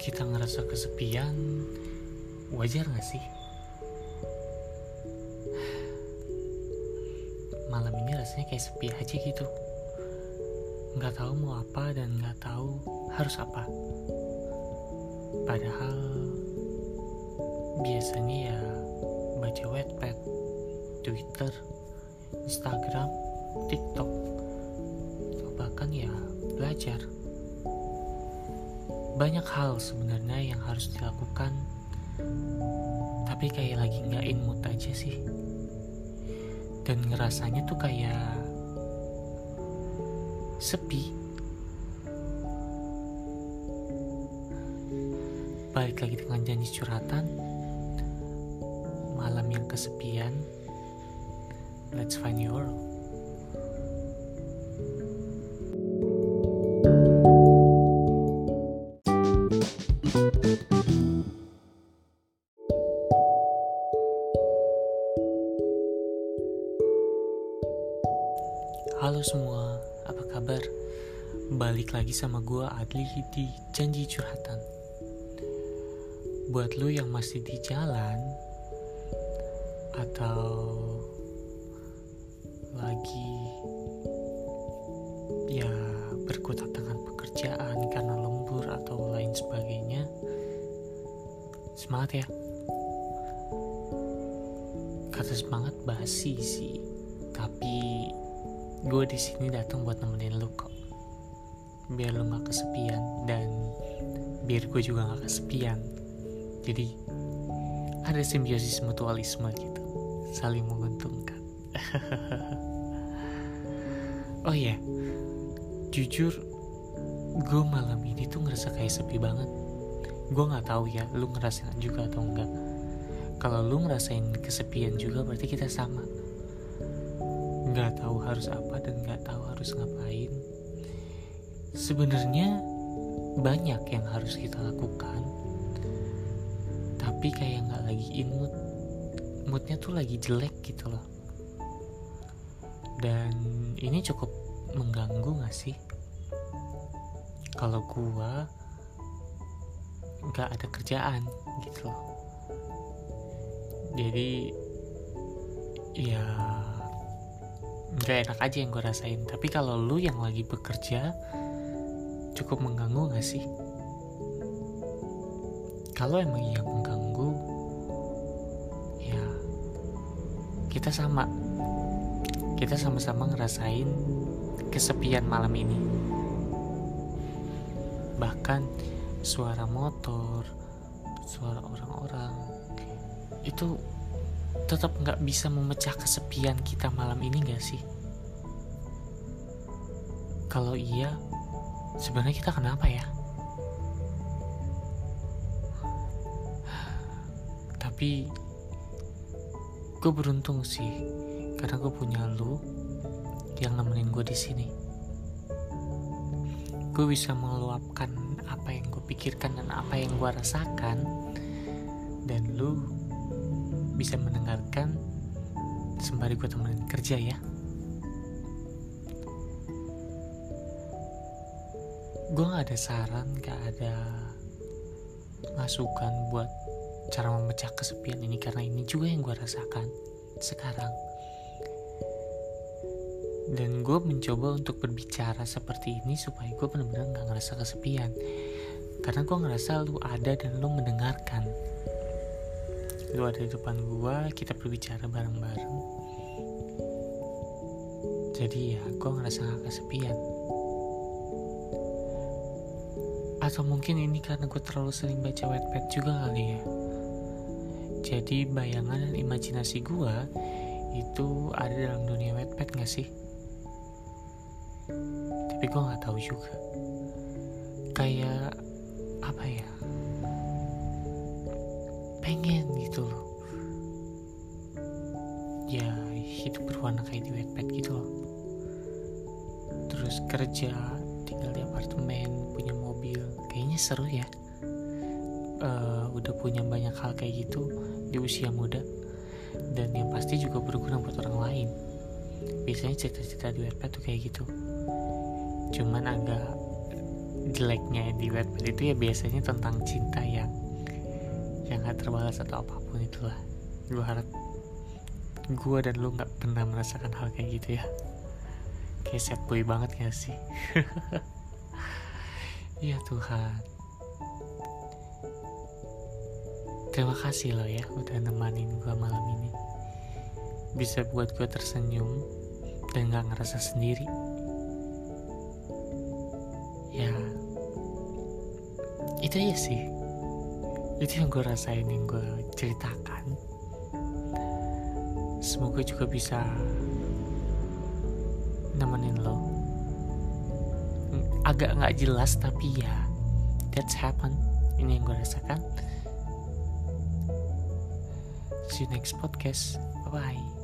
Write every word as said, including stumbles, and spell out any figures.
kita ngerasa kesepian, wajar gak sih? Malam ini rasanya kayak sepi aja gitu. Gak tahu mau apa dan gak tahu harus apa. Padahal biasanya ya baca Wattpad, Twitter, Instagram, TikTok, atau bahkan ya belajar. Banyak hal sebenarnya yang harus dilakukan, tapi kayak lagi gak in mood aja sih. Dan ngerasanya tuh kayak sepi. Balik lagi dengan janji curhatan, malam yang kesepian. Let's find your world. Halo semua, apa kabar? Balik lagi sama gua Adli di Janji Curhatan. Buat lu yang masih di jalan atau lagi ya berkutat dengan pekerjaan karena lembur atau lain sebagainya, semangat ya. Kata semangat basi sih, tapi gue di sini datang buat nemenin lu kok, biar lu gak kesepian dan biar gue juga gak kesepian. Jadi ada simbiosis mutualisme gitu, saling menguntungkan. Oh iya, jujur gue malam ini tuh ngerasa kayak sepi banget. Gue nggak tahu ya, lu ngerasain juga atau enggak. Kalau lu ngerasain kesepian juga, berarti kita sama. Nggak tahu harus apa dan nggak tahu harus ngapain. Sebenarnya banyak yang harus kita lakukan, tapi kayak nggak lagi in mood. Moodnya tuh lagi jelek gitu loh. Dan ini cukup mengganggu nggak sih? Kalau gua nggak ada kerjaan gitu loh. Jadi ya gak enak aja yang gue rasain. Tapi kalau lu yang lagi bekerja, cukup mengganggu gak sih? Kalau emang yang mengganggu, ya kita sama Kita sama-sama ngerasain kesepian malam ini. Bahkan suara motor, suara orang-orang itu tetap gak bisa memecah kesepian kita malam ini gak sih? Kalau iya, sebenarnya kita kenapa ya? Tapi gue beruntung sih, karena gue punya lu yang nemenin gue di sini. Gue bisa meluapkan apa yang gue pikirkan dan apa yang gue rasakan, dan lu bisa mendengarkan sembari gue temenin kerja ya. Gue gak ada saran, gak ada masukan buat cara memecah kesepian ini, karena ini juga yang gue rasakan sekarang. Dan gue mencoba untuk berbicara seperti ini supaya gue benar-benar gak ngerasa kesepian, karena gue ngerasa lu ada dan lu mendengarkan. Lu ada di depan gua, kita berbicara bareng-bareng. Jadi ya gua ngerasa gak kesepian. Atau mungkin ini karena gua terlalu sering baca Wattpad juga kali ya. Jadi bayangan dan imajinasi gua itu ada dalam dunia Wattpad gak sih? Tapi gua gak tahu juga. Kayak apa ya, pengen gitu loh ya hidup berwarna kayak di Wattpad gitu loh. Terus kerja, tinggal di apartemen, punya mobil, kayaknya seru ya. uh, Udah punya banyak hal kayak gitu di usia muda, dan yang pasti juga berguna buat orang lain. Biasanya cerita-cerita di Wattpad tuh kayak gitu. Cuman agak jeleknya di Wattpad itu ya biasanya tentang cinta yang yang gak terbalas atau apapun itulah. Gue harap gue dan lu gak pernah merasakan hal kayak gitu ya. Kayak sad boy banget gak sih? Ya Tuhan, terima kasih lo ya udah nemanin gue malam ini. Bisa buat gue tersenyum dan gak ngerasa sendiri. Ya itu aja sih, itu yang gue rasain, yang gue ceritakan. Semoga juga bisa nemenin lo. Agak gak jelas tapi ya that's happen. Ini yang gue rasakan. See you next podcast. Bye bye.